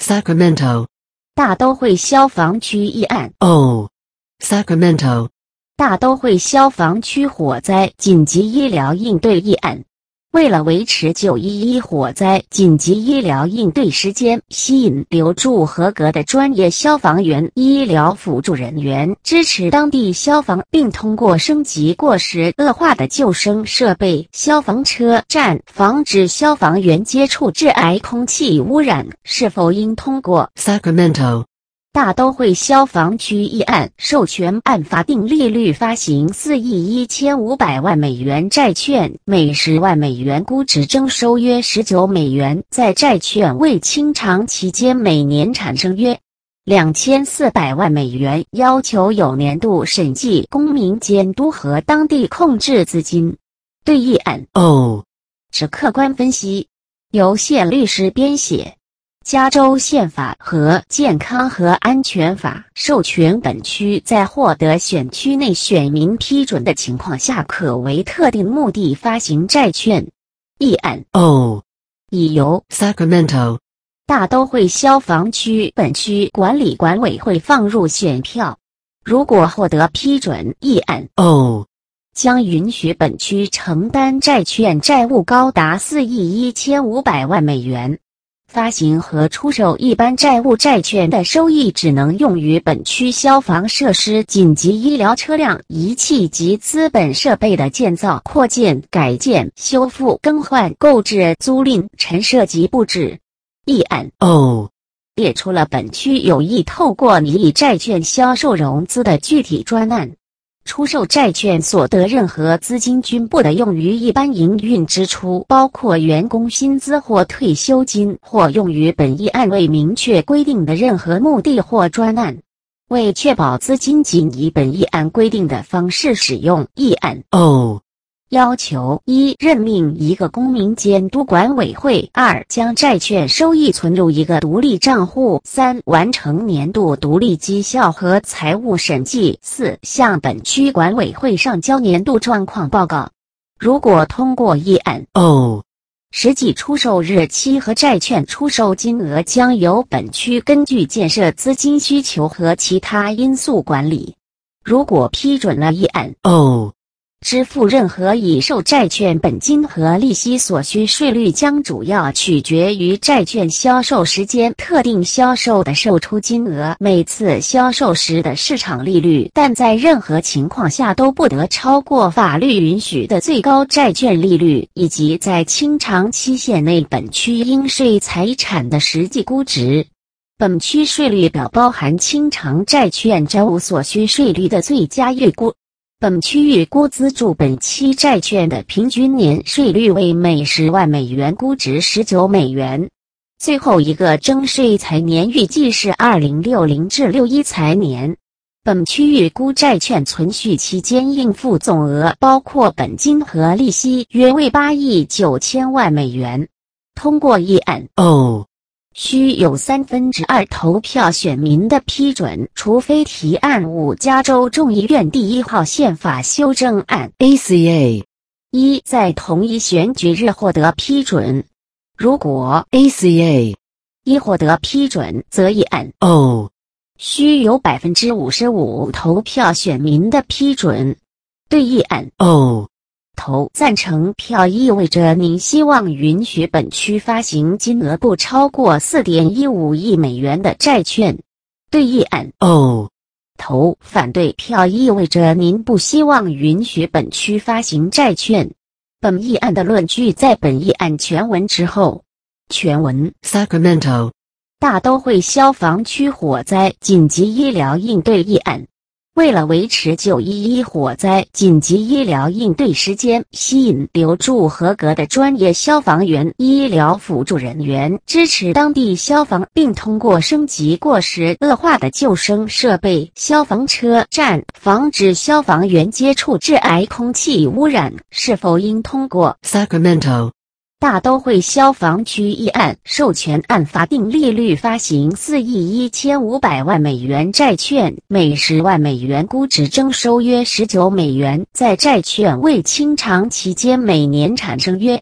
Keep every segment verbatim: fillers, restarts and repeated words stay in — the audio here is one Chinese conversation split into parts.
Sacramento. 大都会消防区议案 O. Sacramento. 大都会消防区火灾紧急医疗应对议案。为了维持九一一火灾紧急医疗应对时间，吸引留住合格的专业消防员、医疗辅助人员，支持当地消防，并通过升级过时恶化的救生设备、消防车站，防止消防员接触致癌空气污染，是否应通过 Sacramento. 大都会消防区议案，授权按法定利率发行四亿一千五百万美元债券，每十万美元估值征收约十九美元，在债券未清偿期间每年产生约两千四百万美元，要求有年度审计、公民监督和当地控制资金。对议案 O. 之客观分析，由谢律师编写。加州宪法和健康和安全法授权本区在获得选区内选民批准的情况下，可为特定目的发行债券。议案 O. 已由 Sacramento. 大都会消防区本区管理管委会放入选票。如果获得批准，议案 O. 将允许本区承担债券债务高达四亿一千五百万美元。发行和出售一般债务债券的收益只能用于本区消防设施、紧急医疗车辆、仪器及资本设备的建造、扩建、改建、修复、更换、购置、租赁、陈设及布置。议案 O. 列出了本区有意透过拟议债券销售融资的具体专案。出售债券所得任何资金均不得用于一般营运支出，包括员工薪资或退休金，或用于本议案未明确规定的任何目的或专案。为确保资金仅以本议案规定的方式使用，议案 O. 要求：一、任命一个公民监督管委会；二、将债券收益存入一个独立账户；三、完成年度独立绩效和财务审计；四、向本区管委会上交年度状况报告。如果通过议案 O. 实际出售日期和债券出售金额将由本区根据建设资金需求和其他因素管理。如果批准了议案 O. 支付任何已售债券本金和利息所需税率将主要取决于债券销售时间、特定销售的售出金额、每次销售时的市场利率，但在任何情况下都不得超过法律允许的最高债券利率，以及在清偿期限内本区应税财产的实际估值。本区税率表包含清偿债券债务所需税率的最佳预估。本区预估资助本期债券的平均年税率为每十万美元估值十九美元。最后一个征税财年预计是二零六零至六一财年。本区预估债券存续期间应付总额包括本金和利息约为八亿九千万美元。通过议案 O. 需有三分之二投票选民的批准，除非提案五加州众议院第一号宪法修正案 A C A. 一在同一选举日获得批准。如果 A C A. 一获得批准，则议案 O. 需有百分之五十五投票选民的批准。对议案 O. 投赞成票意味着您希望允许本区发行金额不超过 四点一五亿美元的债券。对议案 O. 投反对票意味着您不希望允许本区发行债券。本议案的论据在本议案全文之后。全文 Sacramento. 大都会消防区火灾紧急医疗应对议案。为了维持九一一火灾紧急医疗应对时间，吸引留住合格的专业消防员、医疗辅助人员，支持当地消防，并通过升级过时恶化的救生设备、消防车站，防止消防员接触致癌空气污染，是否应通过 Sacramento. 大都会消防区议案，授权按法定利率发行四亿一千五百万美元债券，每十万美元估值征收约十九美元，在债券未清偿期间每年产生约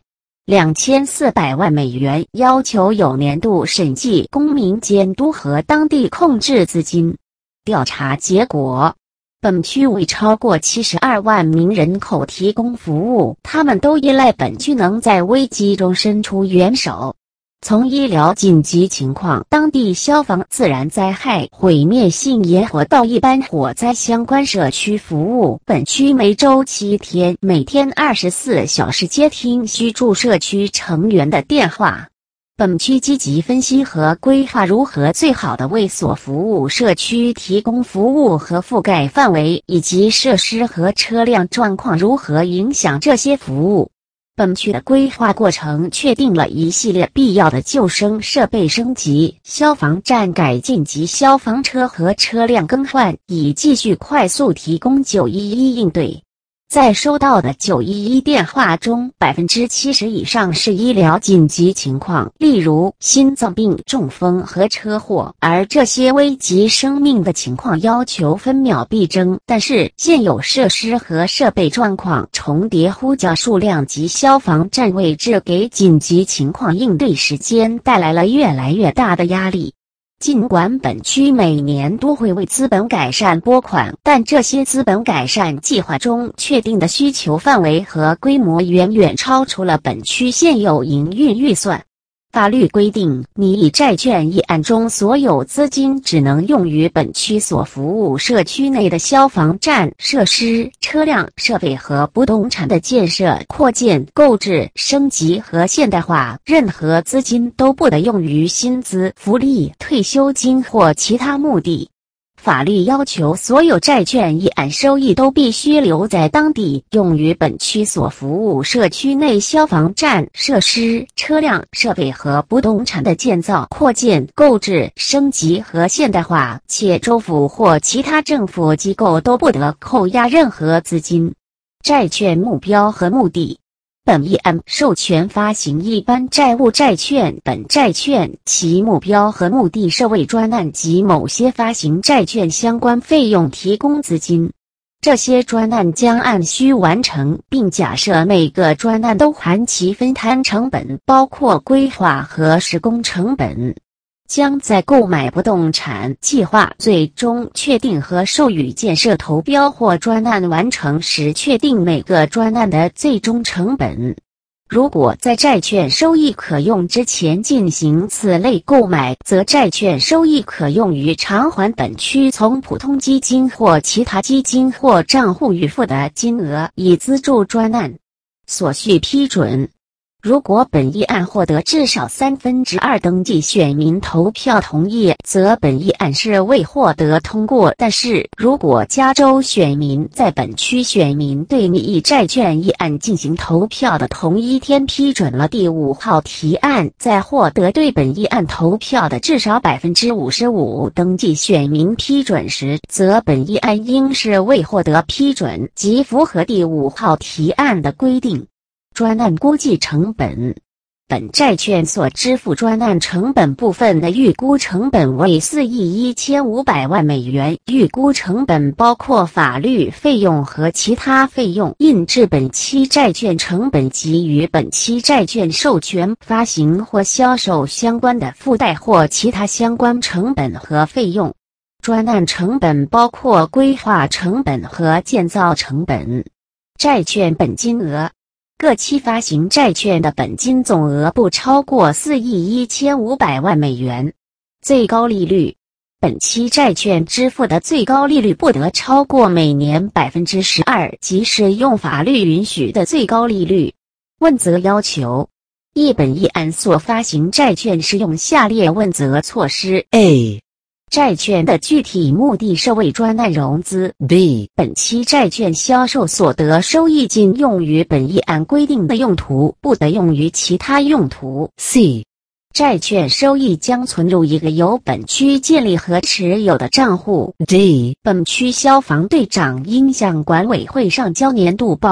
两千四百万美元，要求有年度审计、公民监督和当地控制资金。调查结果，本区为超过七十二万名人口提供服务，他们都依赖本区能在危机中伸出援手。从医疗紧急情况、当地消防、自然灾害、毁灭性野火到一般火灾相关社区服务，本区每周七天，每天二十四小时接听居住社区成员的电话。本区积极分析和规划如何最好地为所服务社区提供服务和覆盖范围，以及设施和车辆状况如何影响这些服务。本区的规划过程确定了一系列必要的救生设备升级、消防站改进及消防车和车辆更换，以继续快速提供九一一应对。在收到的九一一电话中， 百分之七十 以上是医疗紧急情况，例如心脏病、中风和车祸，而这些危及生命的情况要求分秒必争。但是现有设施和设备状况、重叠呼叫数量及消防站位置给紧急情况应对时间带来了越来越大的压力。尽管本区每年都会为资本改善拨款，但这些资本改善计划中确定的需求范围和规模远远超出了本区现有营运预算。法律规定，拟议债券议案中所有资金只能用于本区所服务社区内的消防站设施、车辆、设备和不动产的建设、扩建、购置、升级和现代化。任何资金都不得用于薪资、福利、退休金或其他目的。法律要求所有债券议案收益都必须留在当地，用于本区所服务社区内消防站设施、车辆、设备和不动产的建造、扩建、购置、升级和现代化，且州府或其他政府机构都不得扣押任何资金。债券目标和目的。本议案授权发行一般债务债券，本债券其目标和目的是为专案及某些发行债券相关费用提供资金。这些专案将按需完成，并假设每个专案都含其分摊成本，包括规划和施工成本。将在购买不动产计划最终确定和授予建设投标或专案完成时确定每个专案的最终成本。如果在债券收益可用之前进行此类购买，则债券收益可用于偿还本区从普通基金或其他基金或账户预付的金额，以资助专案。所需批准。如果本议案获得至少三分之二登记选民投票同意，则本议案是未获得通过。但是，如果加州选民在本区选民对拟议债券议案进行投票的同一天批准了第五号提案，在获得对本议案投票的至少 百分之五十五 登记选民批准时，则本议案应是未获得批准，即符合第五号提案的规定。专案估计成本。本债券所支付专案成本部分的预估成本为四亿一千五百万美元，预估成本包括法律费用和其他费用、印制本期债券成本及与本期债券授权、发行或销售相关的附带或其他相关成本和费用。专案成本包括规划成本和建造成本。债券本金额。各期发行债券的本金总额不超过四亿一千五百万美元。最高利率。本期债券支付的最高利率不得超过每年 百分之十二， 即使用法律允许的最高利率。问责要求。一本议案所发行债券适用下列问责措施 ：A. 债券的具体目的是为专案融资。 B. 本期债券销售所得收益仅用于本议案规定的用途，不得用于其他用途。 C. 债券收益将存入一个由本区建立和持有的账户。 D. 本区消防队长应向管委会上交年度报告，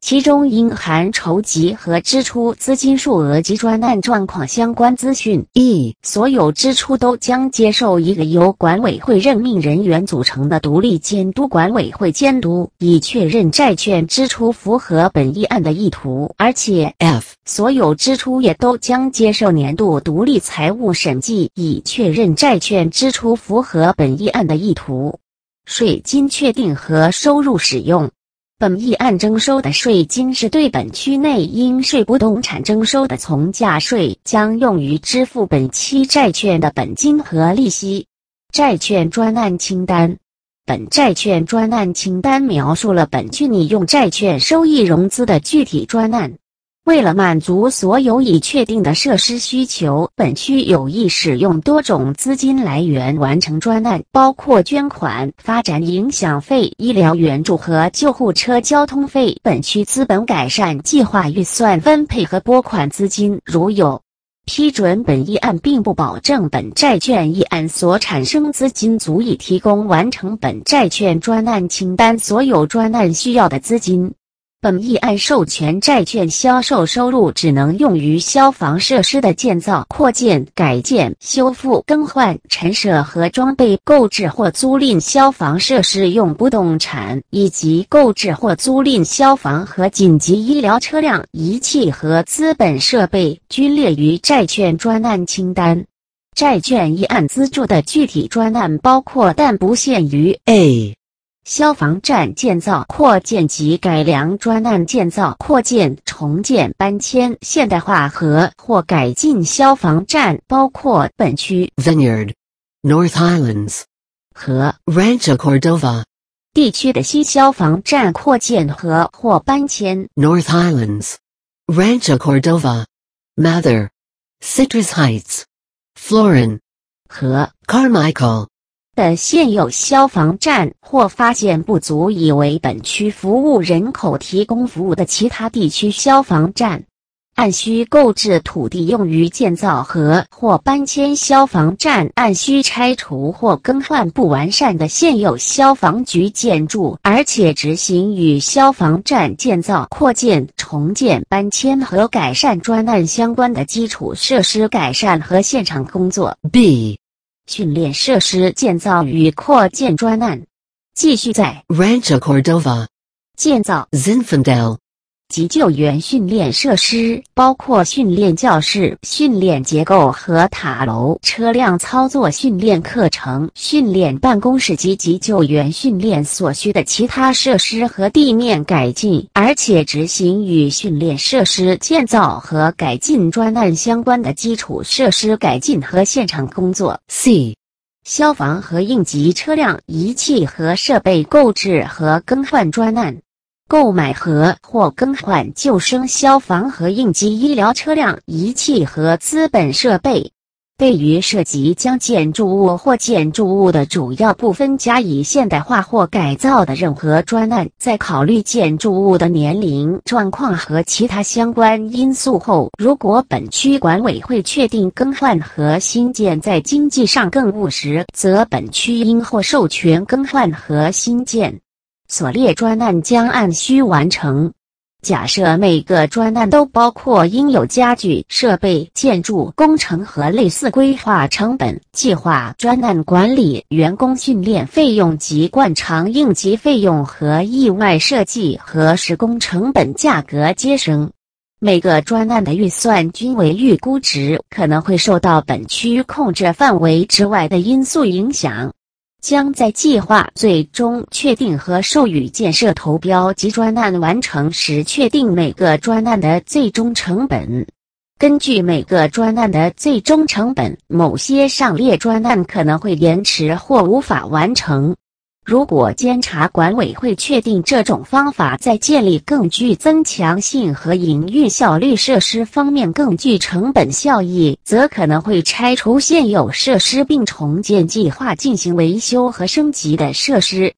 其中应含筹集和支出资金数额及专案状况相关资讯。 E. 所有支出都将接受一个由管委会任命人员组成的独立监督管委会监督，以确认债券支出符合本议案的意图。而且 F. 所有支出也都将接受年度独立财务审计，以确认债券支出符合本议案的意图。税金确定和收入使用。本议案征收的税金是对本区内应税不动产征收的从价税，将用于支付本期债券的本金和利息。债券专案清单。本债券专案清单描述了本区拟用债券收益融资的具体专案。为了满足所有已确定的设施需求，本区有意使用多种资金来源完成专案，包括捐款、发展影响费、医疗援助和救护车交通费。本区资本改善计划预算分配和拨款资金如有批准本议案，并不保证本债券议案所产生资金足以提供完成本债券专案清单所有专案需要的资金。本议案授权债券销售收入只能用于消防设施的建造、扩建、改建、修复、更换、陈设和装备，购置或租赁消防设施用不动产，以及购置或租赁消防和紧急医疗车辆、仪器和资本设备，均列于债券专案清单。债券议案资助的具体专案包括但不限于 A. 消防站建造、扩建及改良专案建造、扩建、重建、搬迁、现代化和或改进消防站，包括本区 Vineyard, North Highlands 和 Rancho Cordova 地区的新消防站扩建和或搬迁。 North Highlands, Rancho Cordova, Mather, Citrus Heights, Florin 和 Carmichael 的现有消防站或发现不足以为本区服务人口提供服务的其他地区消防站。按需购置土地用于建造和或搬迁消防站，按需拆除或更换不完善的现有消防局建筑，而且执行与消防站建造、扩建、重建、搬迁和改善专案相关的基础设施改善和现场工作。 B. 训练设施建造与扩建专案，继续在 Rancho Cordova 建造 Zinfandel 急救员训练设施，包括训练教室、训练结构和塔楼、车辆操作训练课程、训练办公室及急救员训练所需的其他设施和地面改进，而且执行与训练设施建造和改进专案相关的基础设施改进和现场工作。 C. 消防和应急车辆、仪器和设备购置和更换专案，购买和或更换救生消防和应急医疗车辆、仪器和资本设备。对于涉及将建筑物或建筑物的主要部分加以现代化或改造的任何专案，在考虑建筑物的年龄、状况和其他相关因素后，如果本区管委会确定更换和新建在经济上更务实，则本区应或授权更换和新建。所列专案将按需完成。假设每个专案都包括应有家具、设备、建筑、工程和类似规划成本、计划、专案管理、员工训练费用及惯常应急费用和意外设计和施工成本价格皆升。每个专案的预算均为预估值，可能会受到本区控制范围之外的因素影响。将在计划最终确定和授予建设投标及专案完成时确定每个专案的最终成本。根据每个专案的最终成本，某些上列专案可能会延迟或无法完成。如果监察管委会确定这种方法在建立更具增强性和营运效率设施方面更具成本效益，则可能会拆除现有设施并重建计划进行维修和升级的设施，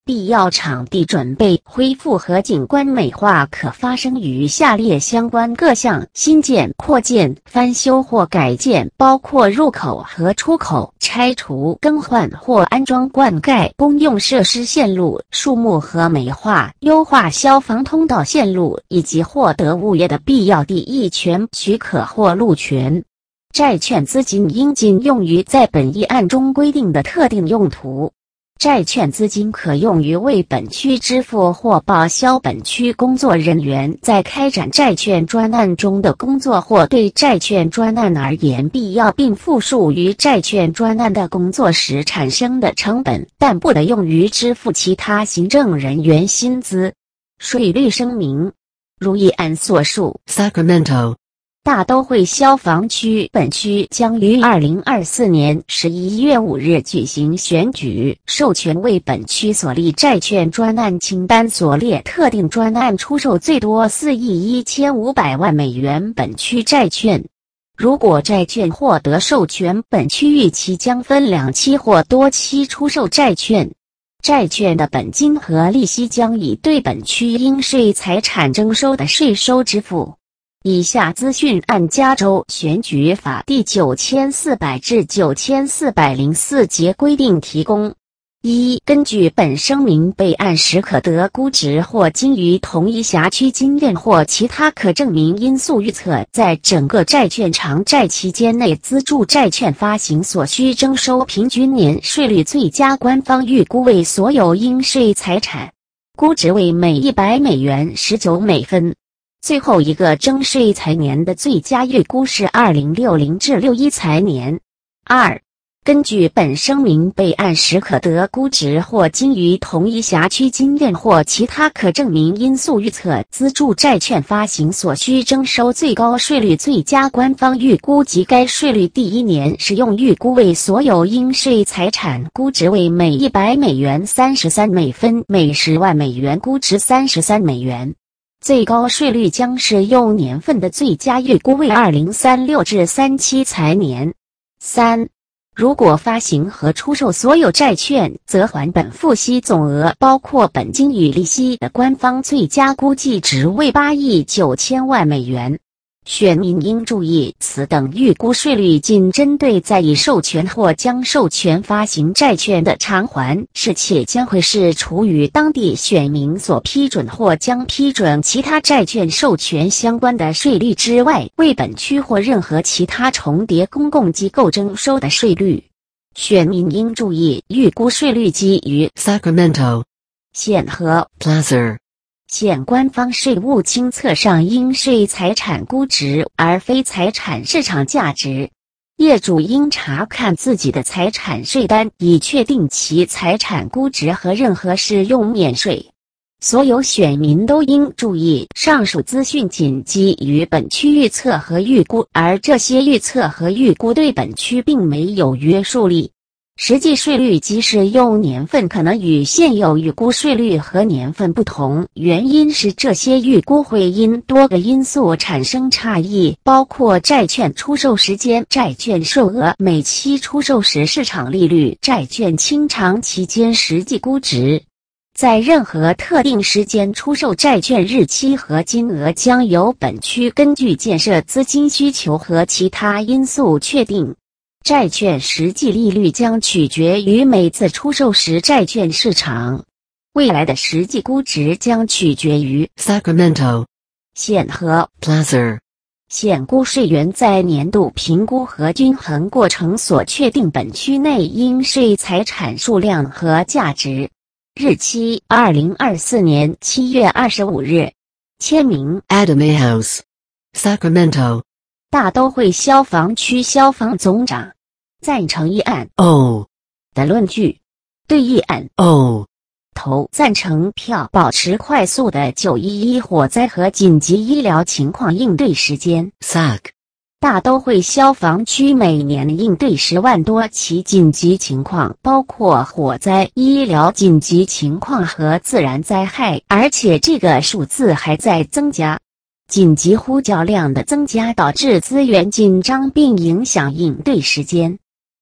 必要场地准备、恢复和景观美化可发生于下列相关各项新建、扩建、翻修或改建，包括入口和出口、拆除、更换或安装灌溉、公用设施线路、树木和美化、优化消防通道线路，以及获得物业的必要地役权许可或路权。债券资金应仅用于在本议案中规定的特定用途。债券资金可用于为本区支付或报销本区工作人员在开展债券专案中的工作，或对债券专案而言必要并附属于债券专案的工作时产生的成本，但不得用于支付其他行政人员薪资。税率声明：如议案所述 Sacramento 大都会消防区本区将于二零二四年十一月五日举行选举，授权为本区所立债券专案清单所列特定专案出售最多四亿一千五百万美元本区债券。如果债券获得授权，本区域期将分两期或多期出售债券。债券的本金和利息将以对本区应税财产征收的税收支付。以下资讯按加州选举法第九千四百至九千四百零四节规定提供。一、根据本声明备案时可得估值或经于同一辖区经验或其他可证明因素预测，在整个债券偿债期间内资助债券发行所需征收平均年税率最佳官方预估为所有应税财产，估值为每一百美元十九美分。最后一个征税财年的最佳预估是二零六零至六一财年。二、根据本声明备案时可得估值或经于同一辖区经验或其他可证明因素预测，资助债券发行所需征收最高税率最佳官方预估及该税率第一年使用预估为所有应税财产，估值为每一百美元三十三美分，每十万美元估值三十三美元。最高税率将适用年份的最佳预估为二零三六至三七财年。三、如果发行和出售所有债券，则还本付息总额包括本金与利息的官方最佳估计值为八亿九千万美元。选民应注意，此等预估税率仅针对在已授权或将授权发行债券的偿还是，且将会是除与当地选民所批准或将批准其他债券授权相关的税率之外，为本区或任何其他重叠公共机构征收的税率。选民应注意，预估税率基于 Sacramento 县和 Placer 县官方税务清册上应税财产估值，而非财产市场价值。业主应查看自己的财产税单，以确定其财产估值和任何适用免税。所有选民都应注意，上述资讯仅基于本区预测和预估，而这些预测和预估对本区并没有约束力。实际税率及适用年份可能与现有预估税率和年份不同，原因是这些预估会因多个因素产生差异，包括债券出售时间、债券售额、每期出售时市场利率、债券清偿期间实际估值。在任何特定时间出售债券日期和金额将由本区根据建设资金需求和其他因素确定。债券实际利率将取决于每次出售时债券市场。未来的实际估值将取决于 Sacramento 县和 Placer 县估税员在年度评估和均衡过程所确定本区内应税财产数量和价值。日期：二零二四年七月二十五日。签名 Adam A. House Sacramento 大都会消防区消防总长。赞成议案 O 的论据。对议案 O 投赞成票。保持快速的九一一火灾和紧急医疗情况应对时间 S A C 大都会消防区每年应对十万多起紧急情况，包括火灾、医疗紧急情况和自然灾害，而且这个数字还在增加。紧急呼叫量的增加导致资源紧张并影响应对时间。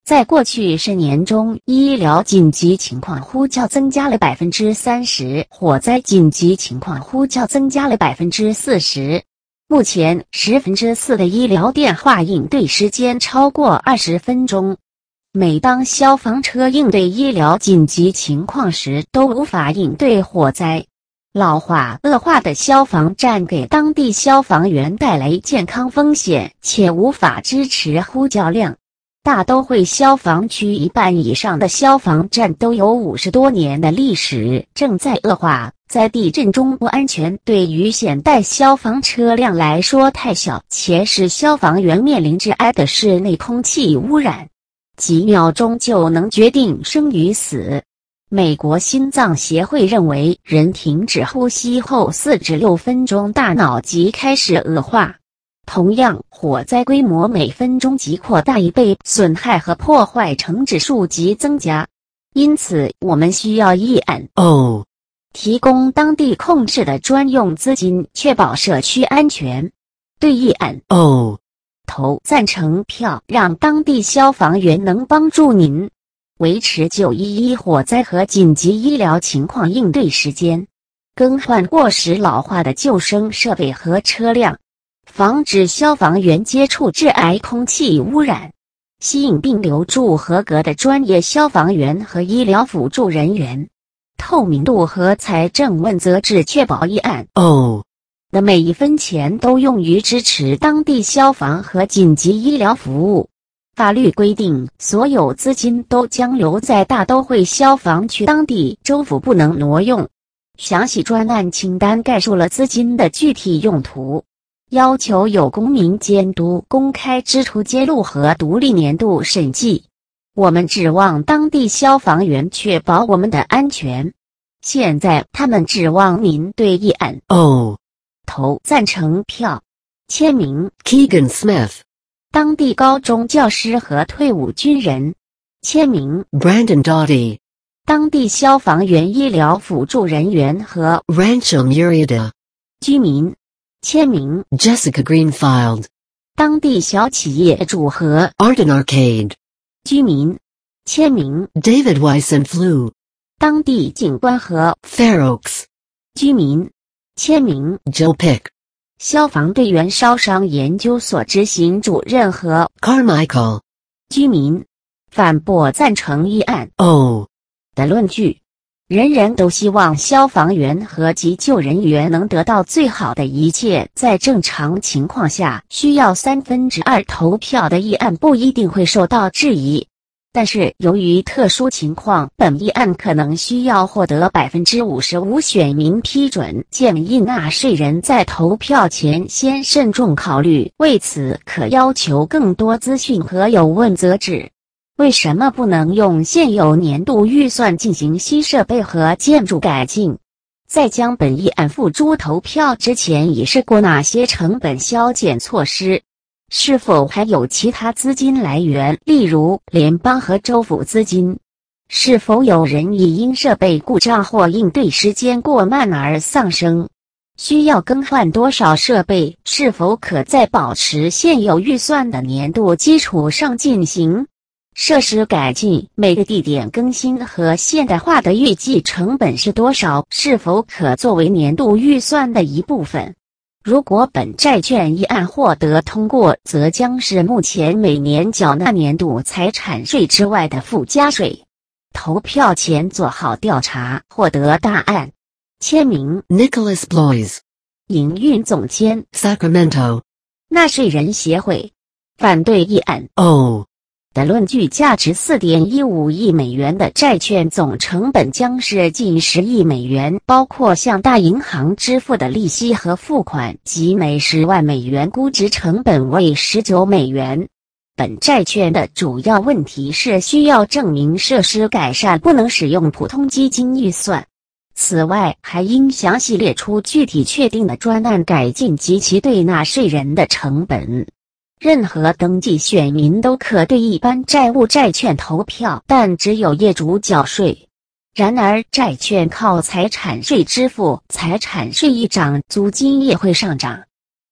在过去十年中，医疗紧急情况呼叫增加了 百分之三十， 火灾紧急情况呼叫增加了 百分之四十。目前十分之四的医疗电话应对时间超过二十分钟。每当消防车应对医疗紧急情况时，都无法应对火灾。老化恶化的消防站给当地消防员带来健康风险，且无法支持呼叫量。大都会消防区一半以上的消防站都有五十多年的历史，正在恶化。在地震中不安全对于现代消防车辆来说太小，且使消防员面临致癌的室内空气污染，几秒钟就能决定生与死。美国心脏协会认为，人停止呼吸后四至六分钟，大脑即开始恶化。同样，火灾规模每分钟即扩大一倍，损害和破坏成指数即增加。因此，我们需要议案 O 提供当地控制的专用资金，确保社区安全。对议案 O 投赞成票，让当地消防员能帮助您维持九一一火灾和紧急医疗情况应对时间，更换过时老化的救生设备和车辆，防止消防员接触致癌空气污染，吸引并留住合格的专业消防员和医疗辅助人员。透明度和财政问责制确保议案 O 的每一分钱都用于支持当地消防和紧急医疗服务。法律规定，所有资金都将留在大都会消防区当地，州府不能挪用。详细专案清单概述了资金的具体用途，要求有公民监督、公开支出揭露和独立年度审计。我们指望当地消防员确保我们的安全。现在他们指望您对议案 O 投赞成票。签名 Keegan Smith 当地高中教师和退伍军人。签名 Brandon Doughty 当地消防员、医疗辅助人员和 Rancho Murrieta 居民。签名 Jessica Greenfield 当地小企业主和 Arden Arcade 居民。签名 David Weissenflue 当地警官和 Fair Oaks 居民。签名 Jill Pick 消防队员烧伤研究所执行主任和 Carmichael 居民。反驳赞成议案 O 的论据。人人都希望消防员和急救人员能得到最好的一切，在正常情况下，需要三分之二投票的议案不一定会受到质疑。但是由于特殊情况，本议案可能需要获得 百分之五十五 选民批准，建议纳税人在投票前先慎重考虑，为此可要求更多资讯和有问责制。为什么不能用现有年度预算进行新设备和建筑改进？在将本议案付诸投票之前，已试过哪些成本削减措施？是否还有其他资金来源，例如联邦和州府资金？是否有人已因设备故障或应对时间过慢而丧生？需要更换多少设备？是否可在保持现有预算的年度基础上进行？设施改进，每个地点更新和现代化的预计成本是多少？是否可作为年度预算的一部分？如果本债券议案获得通过，则将是目前每年缴纳年度财产税之外的附加税。投票前做好调查，获得答案。签名 Nicholas Blois 营运总监 Sacramento 纳税人协会。反对议案 O 的论据，价值 四点一五亿美元的债券总成本将是近十亿美元，包括向大银行支付的利息和付款，及每十万美元估值成本为十九美元。本债券的主要问题是需要证明设施改善不能使用普通基金预算。此外，还应详细列出具体确定的专案改进及其对纳税人的成本。任何登记选民都可对一般债务债券投票，但只有业主缴税。然而，债券靠财产税支付，财产税一涨，租金也会上涨。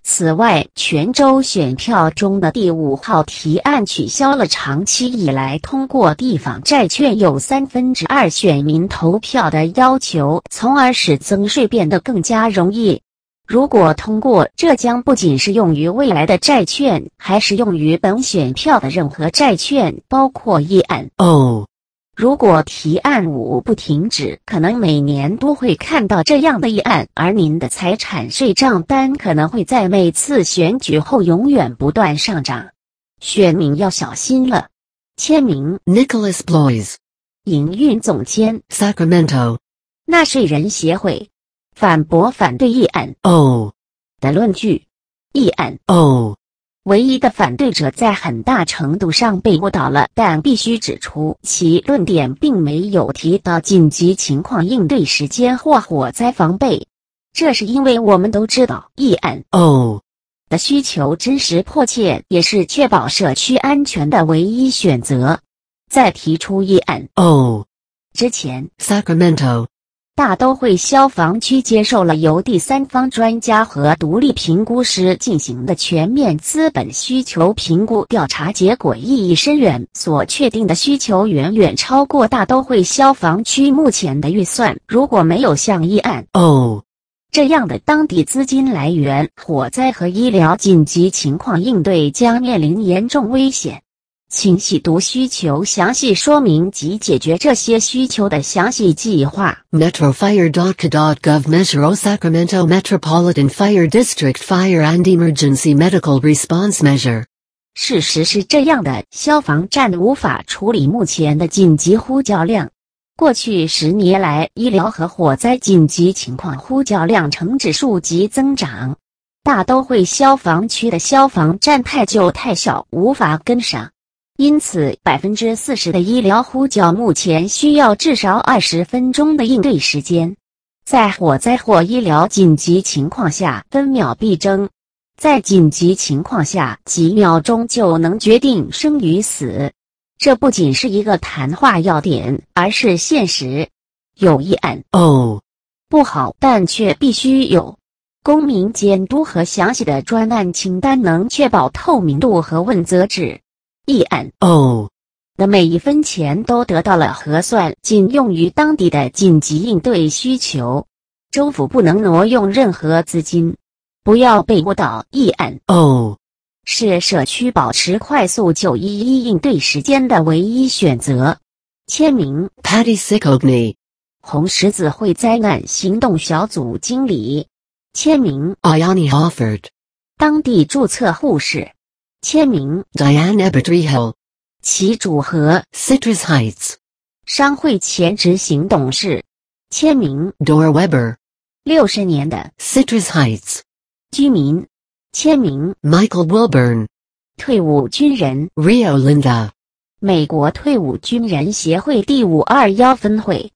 此外，泉州选票中的第五号提案取消了长期以来通过地方债券有三分之二选民投票的要求，从而使增税变得更加容易。如果通过，这将不仅适用于未来的债券，还适用于本选票的任何债券，包括议案。 O 如果提案五不停止，可能每年都会看到这样的议案，而您的财产税账单可能会在每次选举后永远不断上涨。选民要小心了。签名 Nicholas Blois 营运总监 Sacramento 纳税人协会。反驳反对议案 O 的论据。议案 O 唯一的反对者在很大程度上被误导了，但必须指出，其论点并没有提到紧急情况应对时间或火灾防备。这是因为我们都知道，议案 O 的需求真实迫切，也是确保社区安全的唯一选择。在提出议案 O 之前， Sacramento 大都会消防区接受了由第三方专家和独立评估师进行的全面资本需求评估调查，结果意义深远，所确定的需求远远超过大都会消防区目前的预算。如果没有像议案 O 这样的当地资金来源，火灾和医疗紧急情况应对将面临严重危险。请细读需求详细说明及解决这些需求的详细计划。 Metrofire dot ca dot gov Measure O Sacramento Metropolitan Fire District Fire and Emergency Medical Response Measure 事实是这样的，消防站无法处理目前的紧急呼叫量。过去十年来，医疗和火灾紧急情况呼叫量呈指数级增长。大都会消防区的消防站太旧太小，无法跟上。因此 百分之四十 的医疗呼叫目前需要至少二十分钟的应对时间。在火灾或医疗紧急情况下，分秒必争。在紧急情况下，几秒钟就能决定生与死。这不仅是一个谈话要点，而是现实。有议案 O 不好，但却必须有。公民监督和详细的专案清单能确保透明度和问责制。议案 O 的每一分钱都得到了核算，仅用于当地的紧急应对需求。州府不能挪用任何资金。不要被误导，议案 O 是社区保持快速九一一应对时间的唯一选择。签名 Patty Sikogny 红十字会灾难行动小组经理。签名 Ayani Hofford 当地注册护士。签名 Diane Ebertrehill 其组合 Citrus Heights 商会前执行董事。签名 Dora Weber 六十年的 Citrus Heights 居民。签名 Michael Wilburn 退伍军人 Rio Linda 美国退伍军人协会第五二一分会。